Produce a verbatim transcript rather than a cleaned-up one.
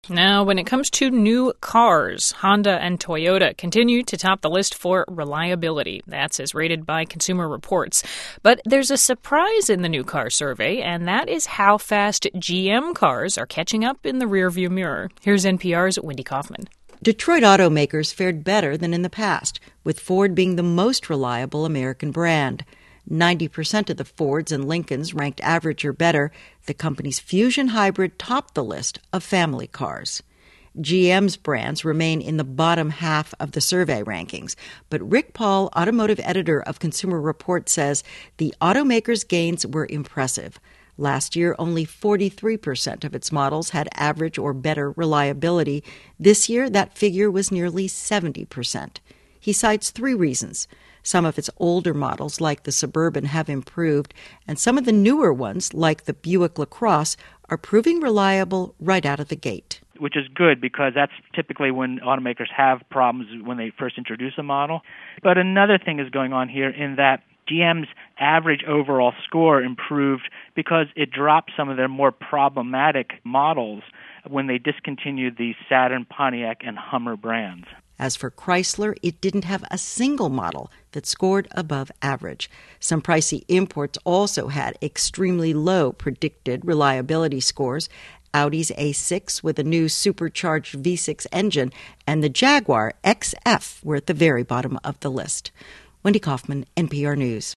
Now, when it comes to new cars, Honda and Toyota continue to top the list for reliability. That's as rated by Consumer Reports. But there's a surprise in the new car survey, and that is how fast G M cars are catching up in the rearview mirror. Here's N P R's Wendy Kaufman. Detroit automakers fared better than in the past, with Ford being the most reliable American brand. ninety percent of the Fords and Lincolns ranked average or better. The company's Fusion Hybrid topped the list of family cars. G M's brands remain in the bottom half of the survey rankings, but Rick Paul, automotive editor of Consumer Reports, says the automaker's gains were impressive. Last year, only forty-three percent of its models had average or better reliability. This year, that figure was nearly seventy percent. He cites three reasons. Some of its older models, like the Suburban, have improved, and some of the newer ones, like the Buick LaCrosse, are proving reliable right out of the gate. Which is good because that's typically when automakers have problems when they first introduce a model. But another thing is going on here in that G M's average overall score improved because it dropped some of their more problematic models when they discontinued the Saturn, Pontiac, and Hummer brands. As for Chrysler, it didn't have a single model that scored above average. Some pricey imports also had extremely low predicted reliability scores. Audi's A six with a new supercharged V six engine and the Jaguar X F were at the very bottom of the list. Wendy Kaufman, N P R News.